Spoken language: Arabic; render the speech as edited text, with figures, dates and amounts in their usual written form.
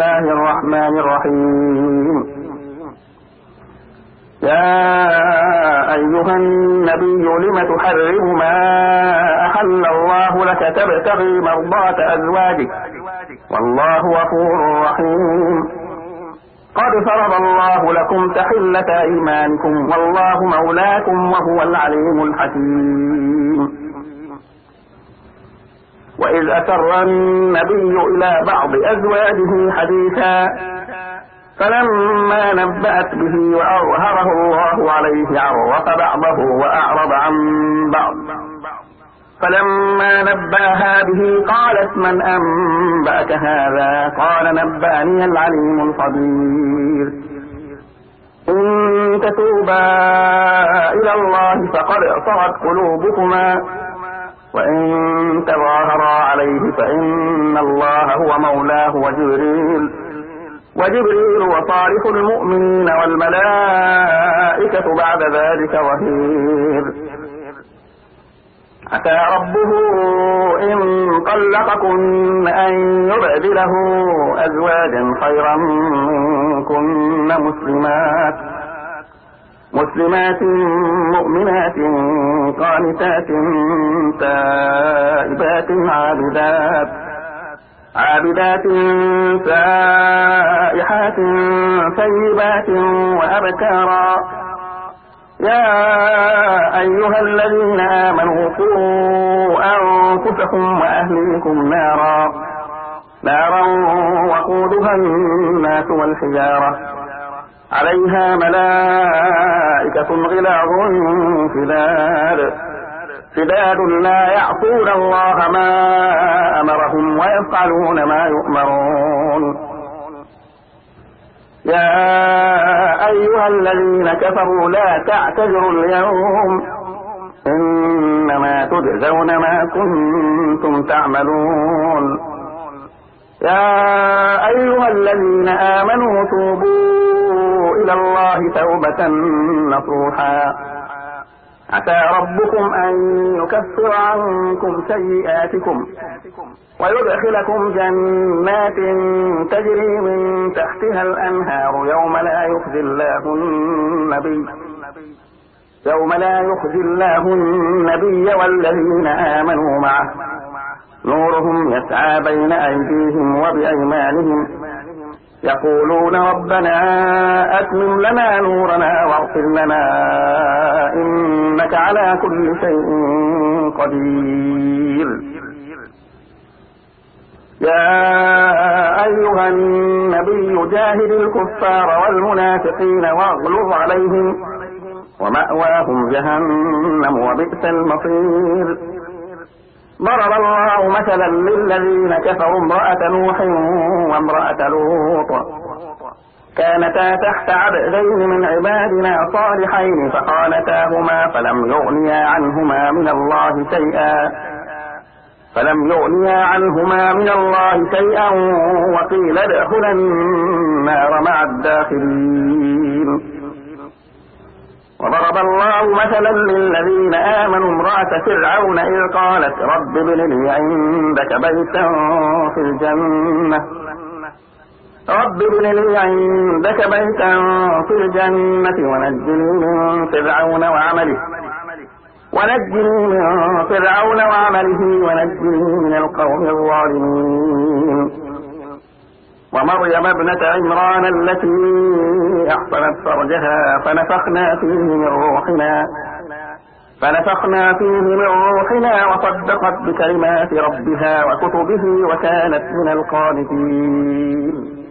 الله الرحمن الرحيم. يا أيها النبي لم تحرم ما أحل الله لك تبتغي مرضات أزواجك والله غفور رحيم. قد فرض الله لكم تحلة أيمانكم والله مولاكم وهو العليم الحكيم. وإذ أسر النبي إلى بعض أزواجه حديثا فلما نبأت به وأظهره الله عليه عرف بعضه وأعرض عن بعض فلما نبأها به قالت من أنبأك هذا؟ قال نبأني العليم الخبير. إن تتوبا إلى الله فقد صغت قلوبكما وإن تظاهرا عليه فإن الله هو مولاه وجبريل وصالح المؤمنين والملائكة بعد ذلك ظهير. عسى ربه إن طلقكن أن يبدله أزواجا خيرا منكن مسلمات مؤمنات قانتات تائبات عابدات سائحات ثيبات وأبكارا. يا أيها الذين آمنوا قوا أنفسكم وأهليكم نارا وقودها الناس والحجارة عليها ملائكة غلاظ شداد لا يعصون الله ما أمرهم ويفعلون ما يؤمرون. يا أيها الذين كفروا لا تعتذروا اليوم إنما تجزون ما كنتم تعملون. يا أيها الذين آمنوا توبوا إلى الله توبة نصوحا عسى ربكم أن يكفر عنكم سيئاتكم ويدخلكم جنات تجري من تحتها الأنهار يوم لا يخزي الله النبي والذين آمنوا معه نورهم يسعى بين أيديهم وبأيمانهم يقولون ربنا أتمم لنا نورنا واغفر لنا إنك على كل شيء قدير. يا أيها النبي جاهد الكفار والمنافقين واغلظ عليهم ومأواهم جهنم وبئس المصير. ضرب الله مثلا للذين كفروا امرأة نوح وامرأة لوط كانتا تحت عبدين من عبادنا صالحين فخانتاهما فلم يغنيا عنهما من الله شيئا وقيل ادخلا النار مع الداخلين. وضرب الله مثلا للذين آمنوا امرأة فرعون إذ قالت رب ابن لي عندك بيتا في الجنة ونجني من فرعون وعمله ونجني من القوم الظالمين. ومريم ابنة عمران التي أحصنت فرجها فنفخنا فيه من روحنا وصدقت بكلمات ربها وكتبه وكانت من القانتين.